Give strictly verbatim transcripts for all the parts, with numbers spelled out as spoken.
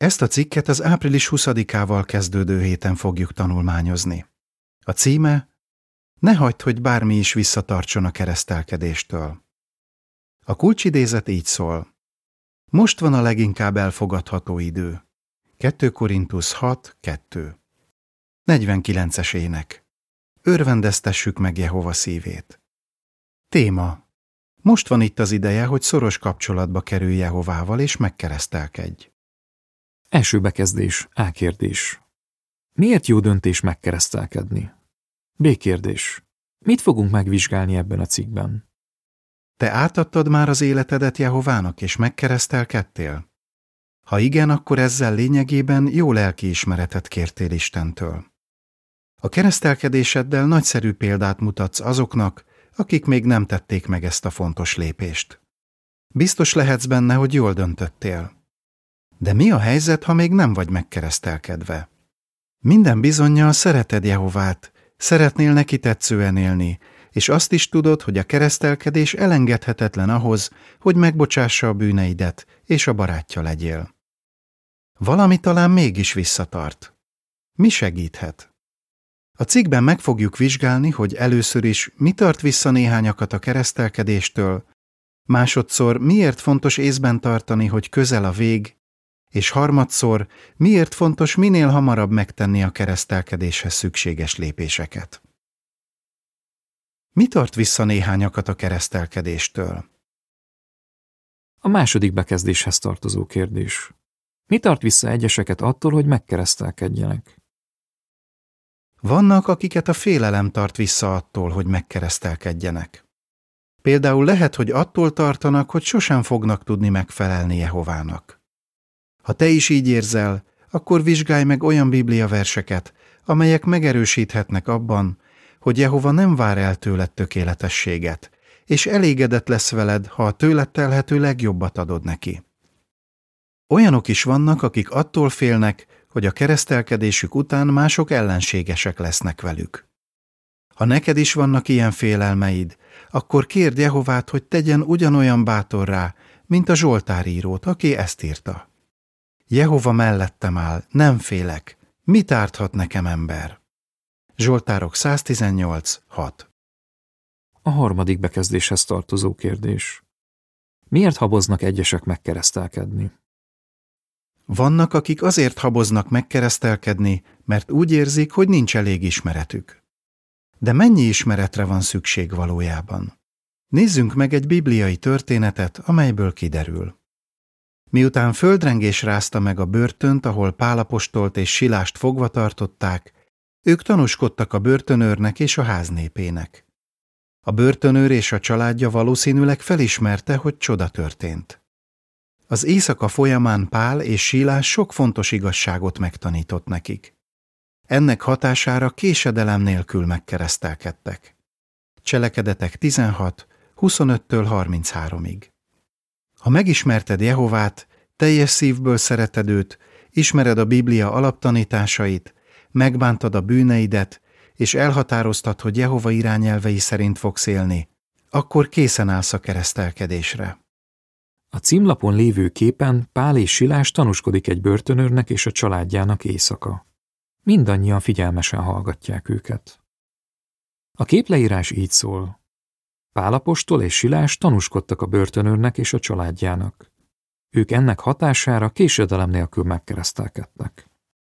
Ezt a cikket az április huszadikával kezdődő héten fogjuk tanulmányozni. A címe: Ne hagyd, hogy bármi is visszatartson a keresztelkedéstől. A kulcsidézet így szól: Most van a leginkább elfogadható idő. kettő Korintusz hat kettő. negyvenkilences ének. Örvendeztessük meg Jehova szívét. Téma: Most van itt az ideje, hogy szoros kapcsolatba kerülj Jehovával és megkeresztelkedj. Első bekezdés, A kérdés. Miért jó döntés megkeresztelkedni? B kérdés. Mit fogunk megvizsgálni ebben a cikkben? Te átadtad már az életedet Jehovának és megkeresztelkedtél? Ha igen, akkor ezzel lényegében jó lelkiismeretet kértél Istentől. A keresztelkedéseddel nagyszerű példát mutatsz azoknak, akik még nem tették meg ezt a fontos lépést. Biztos lehetsz benne, hogy jól döntöttél. De mi a helyzet, ha még nem vagy megkeresztelkedve? Minden bizonnyal szereted Jehovát, szeretnél neki tetszően élni, és azt is tudod, hogy a keresztelkedés elengedhetetlen ahhoz, hogy megbocsássa a bűneidet, és a barátja legyél. Valami talán mégis visszatart. Mi segíthet? A cikkben meg fogjuk vizsgálni, hogy először is mi tart vissza néhányakat a keresztelkedéstől, másodszor miért fontos észben tartani, hogy közel a vég, és harmadszor miért fontos minél hamarabb megtenni a keresztelkedéshez szükséges lépéseket. Mi tart vissza néhányakat a keresztelkedéstől? A második bekezdéshez tartozó kérdés. Mi tart vissza egyeseket attól, hogy megkeresztelkedjenek? Vannak, akiket a félelem tart vissza attól, hogy megkeresztelkedjenek. Például lehet, hogy attól tartanak, hogy sosem fognak tudni megfelelni Jehovának. Ha te is így érzel, akkor vizsgálj meg olyan bibliaverseket, amelyek megerősíthetnek abban, hogy Jehova nem vár el tőled tökéletességet, és elégedett lesz veled, ha a tőled telhető legjobbat adod neki. Olyanok is vannak, akik attól félnek, hogy a keresztelkedésük után mások ellenségesek lesznek velük. Ha neked is vannak ilyen félelmeid, akkor kérd Jehovát, hogy tegyen ugyanolyan bátorrá, mint a Zsoltárírót, aki ezt írta. Jehova mellettem áll, nem félek, mit árthat nekem ember? Zsoltárok száztizennyolc hat. A harmadik bekezdéshez tartozó kérdés. Miért haboznak egyesek megkeresztelkedni? Vannak, akik azért haboznak megkeresztelkedni, mert úgy érzik, hogy nincs elég ismeretük. De mennyi ismeretre van szükség valójában? Nézzünk meg egy bibliai történetet, amelyből kiderül. Miután földrengés rázta meg a börtönt, ahol Pál apostolt és Silást fogva tartották, ők tanúskodtak a börtönőrnek és a ház népének. A börtönőr és a családja valószínűleg felismerte, hogy csoda történt. Az éjszaka folyamán Pál és Silás sok fontos igazságot megtanított nekik. Ennek hatására késedelem nélkül megkeresztelkedtek. Cselekedetek tizenhat, huszonöttől harmincháromig. Ha megismerted Jehovát, teljes szívből szereted őt, ismered a Biblia alaptanításait, megbántad a bűneidet, és elhatároztad, hogy Jehova irányelvei szerint fogsz élni, akkor készen állsz a keresztelkedésre. A címlapon lévő képen Pál és Silás tanúskodik egy börtönőrnek és a családjának éjszaka. Mindannyian figyelmesen hallgatják őket. A képleírás így szól. Pál apostol és Silás tanúskodtak a börtönőrnek és a családjának. Ők ennek hatására késedelem nélkül megkeresztelkedtek.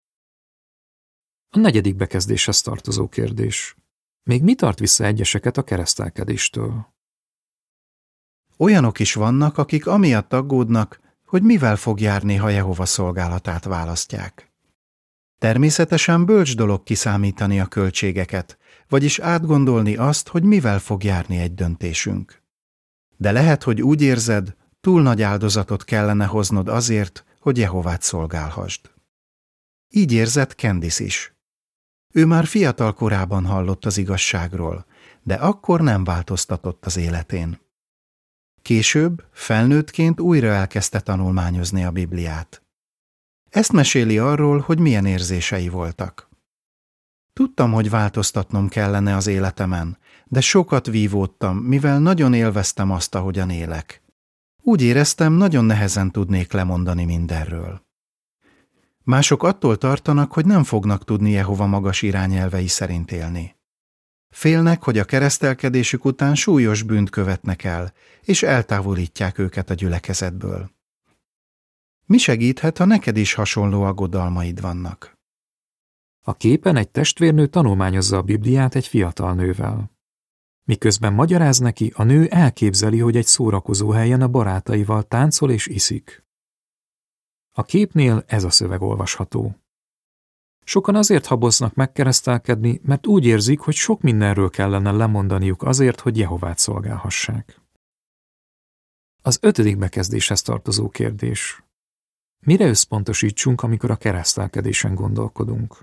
A negyedik bekezdéshez tartozó kérdés. Még mi tart vissza egyeseket a keresztelkedéstől? Olyanok is vannak, akik amiatt aggódnak, hogy mivel fog járni, ha Jehova szolgálatát választják. Természetesen bölcs dolog kiszámítani a költségeket, vagyis átgondolni azt, hogy mivel fog járni egy döntésünk. De lehet, hogy úgy érzed, túl nagy áldozatot kellene hoznod azért, hogy Jehovát szolgálhassd. Így érzett Candice is. Ő már fiatal korában hallott az igazságról, de akkor nem változtatott az életén. Később, felnőttként újra elkezdte tanulmányozni a Bibliát. Ezt meséli arról, hogy milyen érzései voltak. Tudtam, hogy változtatnom kellene az életemen, de sokat vívódtam, mivel nagyon élveztem azt, ahogyan élek. Úgy éreztem, nagyon nehezen tudnék lemondani mindenről. Mások attól tartanak, hogy nem fognak tudni Jehova magas irányelvei szerint élni. Félnek, hogy a keresztelkedésük után súlyos bűnt követnek el, és eltávolítják őket a gyülekezetből. Mi segíthet, ha neked is hasonló aggodalmaid vannak? A képen egy testvérnő tanulmányozza a Bibliát egy fiatal nővel. Miközben magyaráz neki, a nő elképzeli, hogy egy szórakozó helyen a barátaival táncol és iszik. A képnél ez a szöveg olvasható. Sokan azért haboznak megkeresztelkedni, mert úgy érzik, hogy sok mindenről kellene lemondaniuk azért, hogy Jehovát szolgálhassák. Az ötödik bekezdéshez tartozó kérdés. Mire összpontosítsunk, amikor a keresztelkedésen gondolkodunk?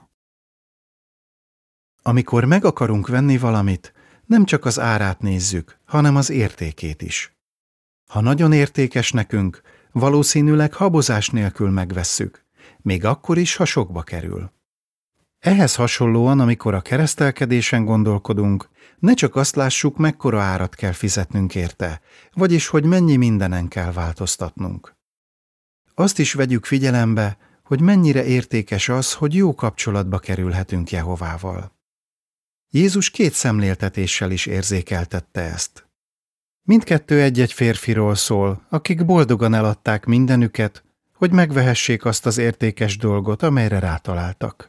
Amikor meg akarunk venni valamit, nem csak az árát nézzük, hanem az értékét is. Ha nagyon értékes nekünk, valószínűleg habozás nélkül megvesszük, még akkor is, ha sokba kerül. Ehhez hasonlóan, amikor a keresztelkedésen gondolkodunk, ne csak azt lássuk, mekkora árat kell fizetnünk érte, vagyis hogy mennyi mindenen kell változtatnunk. Azt is vegyük figyelembe, hogy mennyire értékes az, hogy jó kapcsolatba kerülhetünk Jehovával. Jézus két szemléltetéssel is érzékeltette ezt. Mindkettő egy-egy férfiról szól, akik boldogan eladták mindenüket, hogy megvehessék azt az értékes dolgot, amelyre rátaláltak.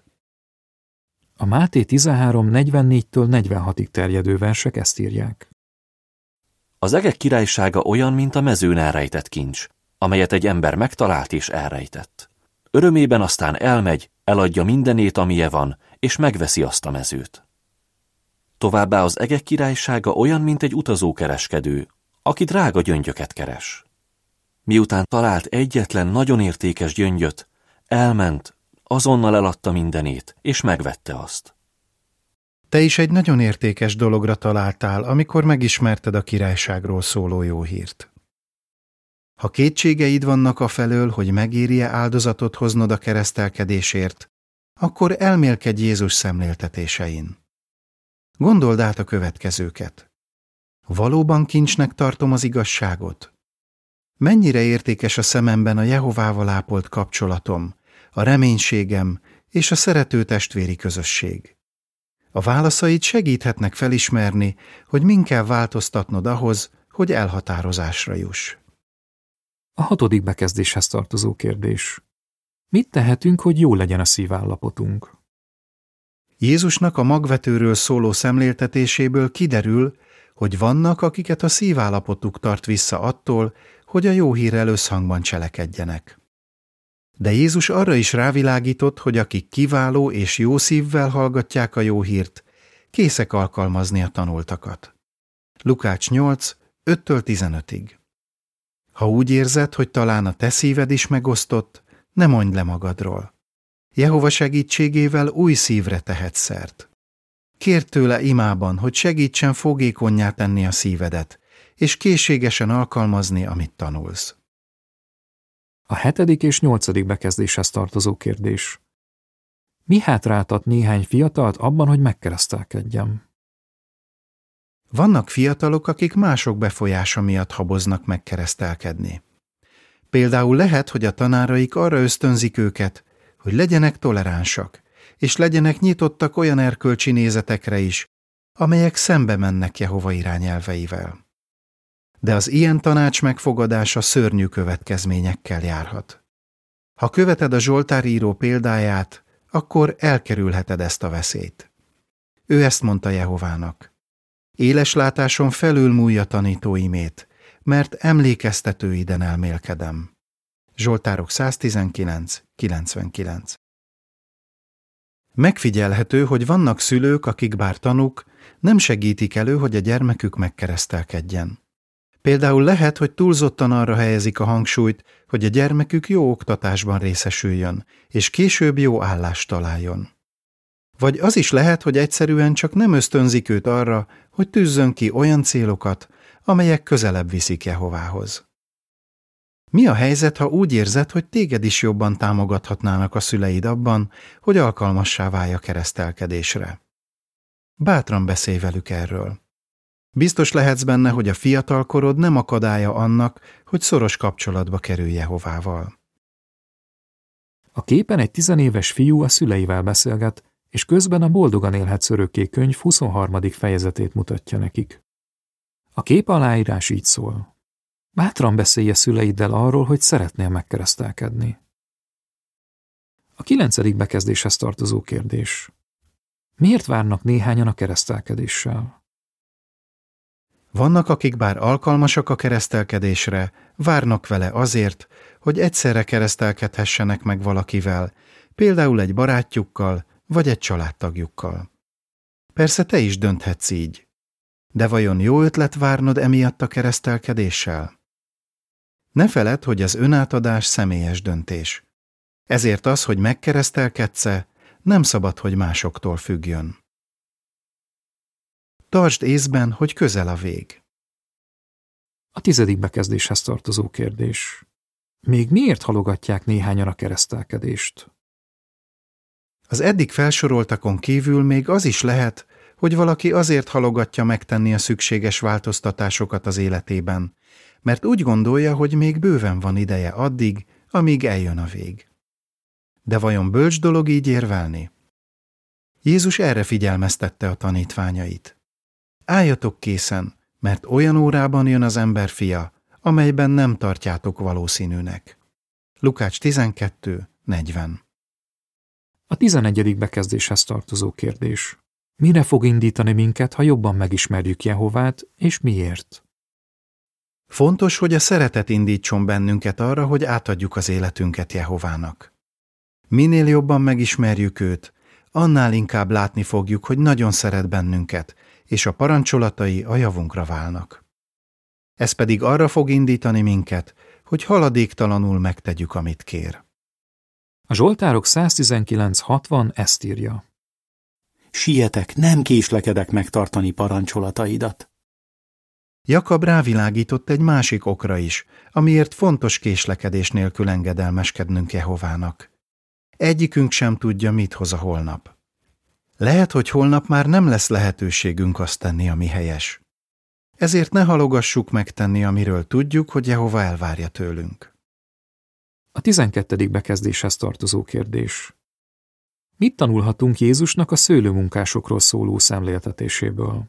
A Máté tizenhárom negyvennégytől negyvenhatig terjedő versek ezt írják. Az egek királysága olyan, mint a mezőn elrejtett kincs, amelyet egy ember megtalált és elrejtett. Örömében aztán elmegy, eladja mindenét, amije van, és megveszi azt a mezőt. Továbbá az egek királysága olyan, mint egy utazókereskedő, aki drága gyöngyöket keres. Miután talált egyetlen nagyon értékes gyöngyöt, elment, azonnal eladta mindenét, és megvette azt. Te is egy nagyon értékes dologra találtál, amikor megismerted a királyságról szóló jó hírt. Ha kétségeid vannak afelől, hogy megéri-e áldozatot hoznod a keresztelkedésért, akkor elmélkedj Jézus szemléltetésein. Gondold át a következőket. Valóban kincsnek tartom az igazságot? Mennyire értékes a szememben a Jehovával ápolt kapcsolatom, a reménységem és a szerető testvéri közösség? A válaszaid segíthetnek felismerni, hogy min kell változtatnod ahhoz, hogy elhatározásra juss. A hatodik bekezdéshez tartozó kérdés. Mit tehetünk, hogy jó legyen a szívállapotunk? Jézusnak a magvetőről szóló szemléltetéséből kiderül, hogy vannak, akiket a szívállapotuk tart vissza attól, hogy a jó hírrel összhangban cselekedjenek. De Jézus arra is rávilágított, hogy akik kiváló és jó szívvel hallgatják a jó hírt, készek alkalmazni a tanultakat. Lukács nyolc, öttől tizenötig. Ha úgy érzed, hogy talán a te szíved is megosztott, ne mondj le magadról. Jehova segítségével új szívre tehetsz szert. Kérd tőle imában, hogy segítsen fogékonnyá tenni a szívedet, és készségesen alkalmazni, amit tanulsz. A hetedik és nyolcadik bekezdéshez tartozó kérdés. Mi hátráltat néhány fiatalt abban, hogy megkeresztelkedjem? Vannak fiatalok, akik mások befolyása miatt haboznak megkeresztelkedni. Például lehet, hogy a tanáraik arra ösztönzik őket, hogy legyenek toleránsak, és legyenek nyitottak olyan erkölcsi nézetekre is, amelyek szembe mennek Jehova irányelveivel. De az ilyen tanács megfogadása szörnyű következményekkel járhat. Ha követed a Zsoltár író példáját, akkor elkerülheted ezt a veszélyt. Ő ezt mondta Jehovának. Éles látáson felülmúlja tanítóimét, mert emlékeztetőiden elmélkedem. Zsoltárok száztizenkilenc kilencvenkilenc. Megfigyelhető, hogy vannak szülők, akik bár tanúk, nem segítik elő, hogy a gyermekük megkeresztelkedjen. Például lehet, hogy túlzottan arra helyezik a hangsúlyt, hogy a gyermekük jó oktatásban részesüljön, és később jó állást találjon. Vagy az is lehet, hogy egyszerűen csak nem ösztönzik őt arra, hogy tűzzön ki olyan célokat, amelyek közelebb viszik Jehovához. Mi a helyzet, ha úgy érzed, hogy téged is jobban támogathatnának a szüleid abban, hogy alkalmassá válj a keresztelkedésre? Bátran beszélj velük erről. Biztos lehetsz benne, hogy a fiatalkorod nem akadálya annak, hogy szoros kapcsolatba kerülj Jehovával. A képen egy tizenéves fiú a szüleivel beszélget, és közben a Boldogan élhetsz örökké könyv huszonharmadik fejezetét mutatja nekik. A kép aláírás így szól. Bátran beszélj a szüleiddel arról, hogy szeretnél megkeresztelkedni. A kilencedik bekezdéshez tartozó kérdés. Miért várnak néhányan a keresztelkedéssel? Vannak, akik bár alkalmasak a keresztelkedésre, várnak vele azért, hogy egyszerre keresztelkedhessenek meg valakivel, például egy barátjukkal vagy egy családtagjukkal. Persze te is dönthetsz így. De vajon jó ötlet várnod emiatt a keresztelkedéssel? Ne feledd, hogy az önátadás személyes döntés. Ezért az, hogy megkeresztelkedsz-e, nem szabad, hogy másoktól függjön. Tartsd észben, hogy közel a vég. A tizedik bekezdéshez tartozó kérdés. Még miért halogatják néhányan a keresztelkedést? Az eddig felsoroltakon kívül még az is lehet, hogy valaki azért halogatja megtenni a szükséges változtatásokat az életében, mert úgy gondolja, hogy még bőven van ideje addig, amíg eljön a vég. De vajon bölcs dolog így érvelni? Jézus erre figyelmeztette a tanítványait. Álljatok készen, mert olyan órában jön az emberfia, amelyben nem tartjátok valószínűnek. Lukács tizenkettő negyven. A tizenegyedik bekezdéshez tartozó kérdés. Mire fog indítani minket, ha jobban megismerjük Jehovát, és miért? Fontos, hogy a szeretet indítson bennünket arra, hogy átadjuk az életünket Jehovának. Minél jobban megismerjük őt, annál inkább látni fogjuk, hogy nagyon szeret bennünket, és a parancsolatai a javunkra válnak. Ez pedig arra fog indítani minket, hogy haladéktalanul megtegyük, amit kér. A Zsoltárok száztizenkilenc hatvan ezt írja. Sietek, nem késlekedek megtartani parancsolataidat. Jakab rávilágított egy másik okra is, amiért fontos késlekedés nélkül engedelmeskednünk Jehovának. Egyikünk sem tudja, mit hoz a holnap. Lehet, hogy holnap már nem lesz lehetőségünk azt tenni, ami helyes. Ezért ne halogassuk megtenni, amiről tudjuk, hogy Jehova elvárja tőlünk. A tizenkettedik bekezdéshez tartozó kérdés. Mit tanulhatunk Jézusnak a szőlőmunkásokról szóló szemléltetéséből?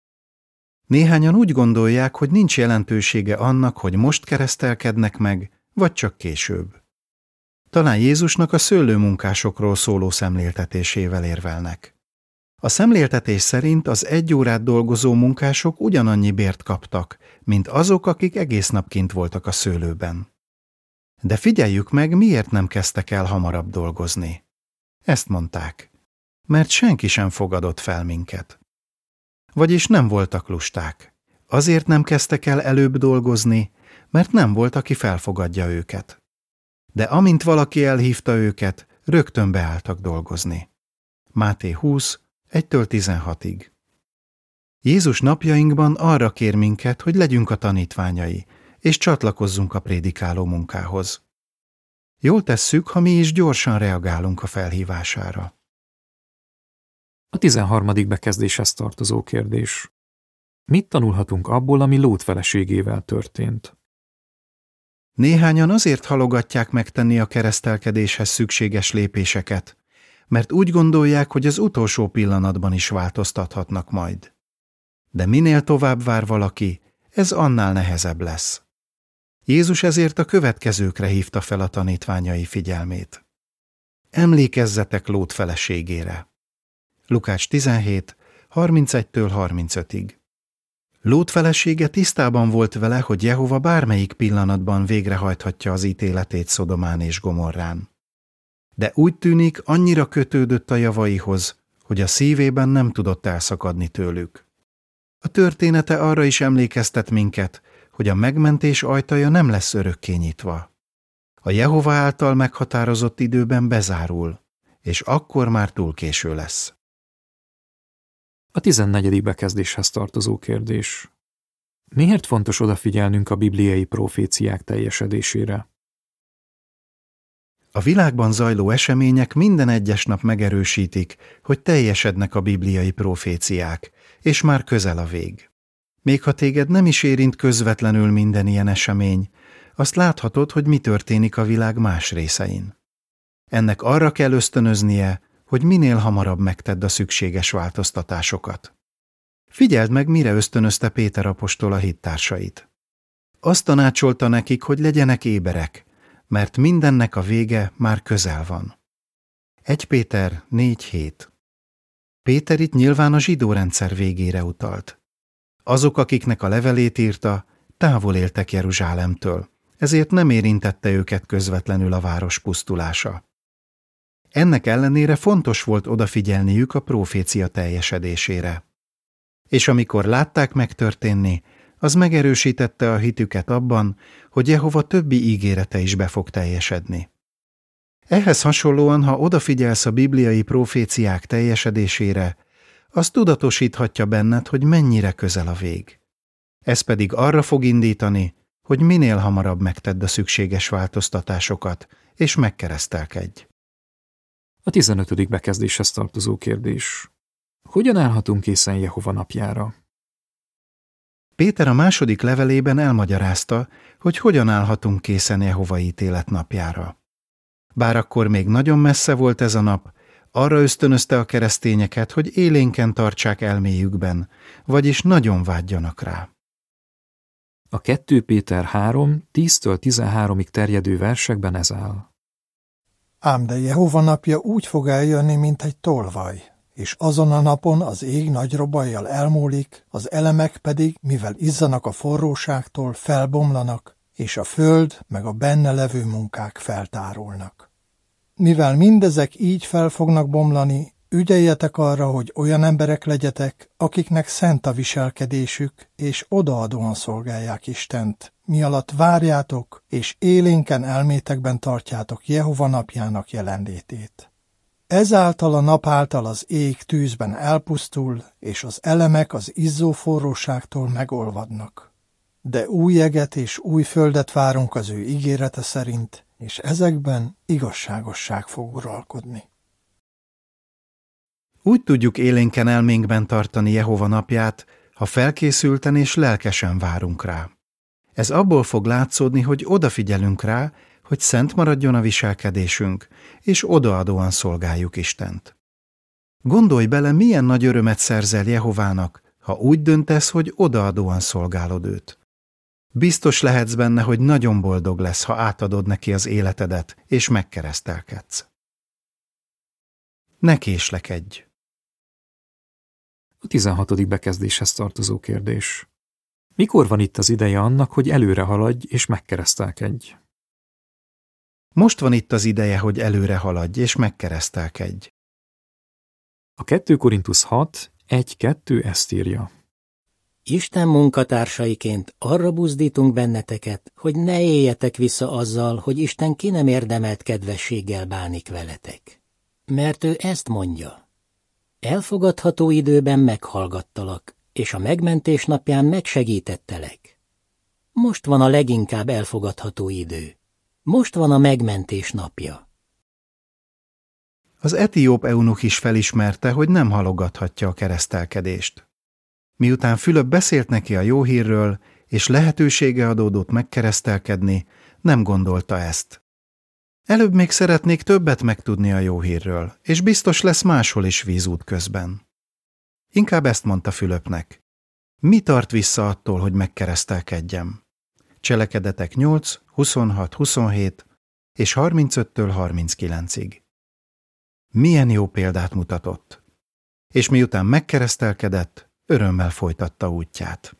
Néhányan úgy gondolják, hogy nincs jelentősége annak, hogy most keresztelkednek meg, vagy csak később. Talán Jézusnak a szőlőmunkásokról szóló szemléltetésével érvelnek. A szemléltetés szerint az egy órát dolgozó munkások ugyanannyi bért kaptak, mint azok, akik egész nap kint voltak a szőlőben. De figyeljük meg, miért nem kezdtek el hamarabb dolgozni. Ezt mondták, mert senki sem fogadott fel minket. Vagyis nem voltak lusták. Azért nem kezdtek el előbb dolgozni, mert nem volt, aki felfogadja őket. De amint valaki elhívta őket, rögtön beálltak dolgozni. Máté húsz, egytől tizenhatig. Jézus napjainkban arra kér minket, hogy legyünk a tanítványai, és csatlakozzunk a prédikáló munkához. Jól tesszük, ha mi is gyorsan reagálunk a felhívására. A tizenharmadik bekezdéshez tartozó kérdés. Mit tanulhatunk abból, ami Lót feleségével történt? Néhányan azért halogatják megtenni a keresztelkedéshez szükséges lépéseket, mert úgy gondolják, hogy az utolsó pillanatban is változtathatnak majd. De minél tovább vár valaki, ez annál nehezebb lesz. Jézus ezért a következőkre hívta fel a tanítványai figyelmét. Emlékezzetek Lót feleségére. Lukács tizenhét, harmincegytől harmincötig. Lót felesége tisztában volt vele, hogy Jehova bármelyik pillanatban végrehajthatja az ítéletét Szodomán és Gomorrán. De úgy tűnik, annyira kötődött a javaihoz, hogy a szívében nem tudott elszakadni tőlük. A története arra is emlékeztet minket, hogy a megmentés ajtaja nem lesz örökké nyitva. A Jehova által meghatározott időben bezárul, és akkor már túl késő lesz. A tizennegyedik bekezdéshez tartozó kérdés. Miért fontos odafigyelnünk a bibliai proféciák teljesedésére? A világban zajló események minden egyes nap megerősítik, hogy teljesednek a bibliai proféciák, és már közel a vég. Még ha téged nem is érint közvetlenül minden ilyen esemény, azt láthatod, hogy mi történik a világ más részein. Ennek arra kell ösztönöznie, hogy minél hamarabb megtedd a szükséges változtatásokat. Figyeld meg, mire ösztönözte Péter apostol a hittársait. Azt tanácsolta nekik, hogy legyenek éberek, mert mindennek a vége már közel van. Egy Péter négy hét. Péter itt nyilván a zsidó rendszer végére utalt. Azok, akiknek a levelét írta, távol éltek Jeruzsálemtől, ezért nem érintette őket közvetlenül a város pusztulása. Ennek ellenére fontos volt odafigyelniük a prófécia teljesedésére. És amikor látták megtörténni, az megerősítette a hitüket abban, hogy Jehova többi ígérete is be fog teljesedni. Ehhez hasonlóan, ha odafigyelsz a bibliai próféciák teljesedésére, az tudatosíthatja benned, hogy mennyire közel a vég. Ez pedig arra fog indítani, hogy minél hamarabb megtedd a szükséges változtatásokat, és megkeresztelkedj. A tizenötödik bekezdéshez tartozó kérdés. Hogyan állhatunk készen Jehova napjára? Péter a második levelében elmagyarázta, hogy hogyan állhatunk készen Jehova ítélet napjára. Bár akkor még nagyon messze volt ez a nap, arra ösztönözte a keresztényeket, hogy élénken tartsák elméjükben, vagyis nagyon vágyjanak rá. A kettő Péter három tíztől tizenháromig terjedő versekben ez áll. Ám de Jehova napja úgy fog eljönni, mint egy tolvaj, és azon a napon az ég nagy robajjal elmúlik, az elemek pedig, mivel izzanak a forróságtól, felbomlanak, és a föld meg a benne levő munkák feltárulnak. Mivel mindezek így fel fognak bomlani, ügyeljetek arra, hogy olyan emberek legyetek, akiknek szent a viselkedésük, és odaadóan szolgálják Istent, mi alatt várjátok, és élénken elmétekben tartjátok Jehova napjának jelenlétét. Ezáltal a nap által az ég tűzben elpusztul, és az elemek az izzó forróságtól megolvadnak. De új jeget és új földet várunk az ő ígérete szerint, és ezekben igazságosság fog uralkodni. Úgy tudjuk élénken elménkben tartani Jehova napját, ha felkészülten és lelkesen várunk rá. Ez abból fog látszódni, hogy odafigyelünk rá, hogy szent maradjon a viselkedésünk, és odaadóan szolgáljuk Istent. Gondolj bele, milyen nagy örömet szerzel Jehovának, ha úgy döntesz, hogy odaadóan szolgálod őt. Biztos lehetsz benne, hogy nagyon boldog lesz, ha átadod neki az életedet, és megkeresztelkedsz. Ne késlekedj! A tizenhatodik bekezdéshez tartozó kérdés. Mikor van itt az ideje annak, hogy előre haladj és megkeresztelkedj? Most van itt az ideje, hogy előre haladj és megkeresztelkedj. A kettő Korintusz hat egy kettő ezt írja. Isten munkatársaiként arra buzdítunk benneteket, hogy ne éljetek vissza azzal, hogy Isten ki nem érdemelt kedvességgel bánik veletek. Mert ő ezt mondja. Elfogadható időben meghallgattalak, és a megmentés napján megsegítettelek. Most van a leginkább elfogadható idő. Most van a megmentés napja. Az etióp eunuch is felismerte, hogy nem halogathatja a keresztelkedést. Miután Fülöp beszélt neki a jó hírről, és lehetősége adódott megkeresztelkedni, nem gondolta ezt. Előbb még szeretnék többet megtudni a jó hírről, és biztos lesz máshol is vízút közben. Inkább ezt mondta Fülöpnek. Mi tart vissza attól, hogy megkeresztelkedjem? Cselekedetek nyolc, huszonhat, huszonhét és harmincöttől harminckilencig. Milyen jó példát mutatott. És miután megkeresztelkedett, örömmel folytatta útját.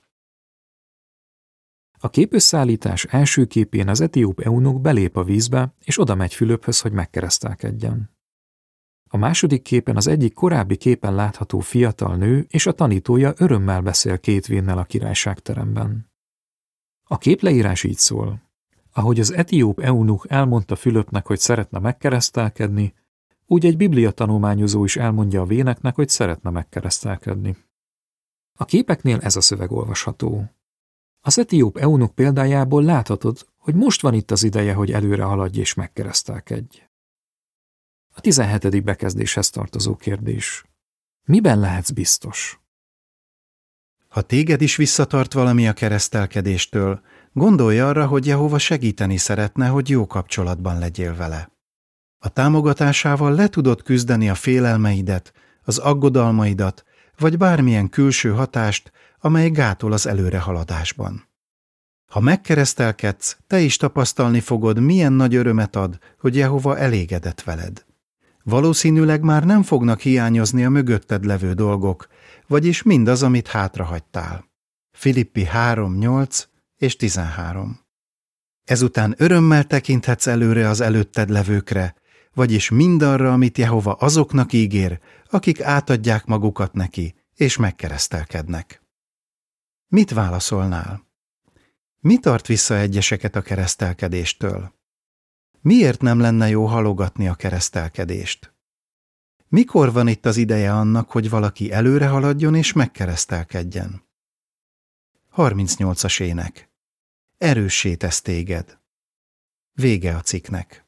A képösszállítás első képén az etióp eunuch belép a vízbe, és oda megy Fülöphöz, hogy megkeresztelkedjen. A második képen az egyik korábbi képen látható fiatal nő és a tanítója örömmel beszél két vénnel a királyságteremben. A képleírás így szól. Ahogy az etióp eunuch elmondta Fülöpnek, hogy szeretne megkeresztelkedni, úgy egy biblia tanulmányozó is elmondja a véneknek, hogy szeretne megkeresztelkedni. A képeknél ez a szöveg olvasható. Az etióp eunuch példájából láthatod, hogy most van itt az ideje, hogy előre haladj és megkeresztelkedj. A tizenhetedik bekezdéshez tartozó kérdés. Miben lehetsz biztos? Ha téged is visszatart valami a keresztelkedéstől, gondolj arra, hogy Jehova segíteni szeretne, hogy jó kapcsolatban legyél vele. A támogatásával le tudod küzdeni a félelmeidet, az aggodalmaidat, vagy bármilyen külső hatást, amely gátol az előrehaladásban. Ha megkeresztelkedsz, te is tapasztalni fogod, milyen nagy örömet ad, hogy Jehova elégedett veled. Valószínűleg már nem fognak hiányozni a mögötted levő dolgok, vagyis mindaz, amit hátrahagytál. Filippi három nyolc és tizenhárom. Ezután örömmel tekinthetsz előre az előtted levőkre, vagyis mindarra, amit Jehova azoknak ígér, akik átadják magukat neki, és megkeresztelkednek. Mit válaszolnál? Mi tart vissza egyeseket a keresztelkedéstől? Miért nem lenne jó halogatni a keresztelkedést? Mikor van itt az ideje annak, hogy valaki előre haladjon és megkeresztelkedjen? harmincnyolcas ének. Erőssé tesz téged. Vége a cikknek.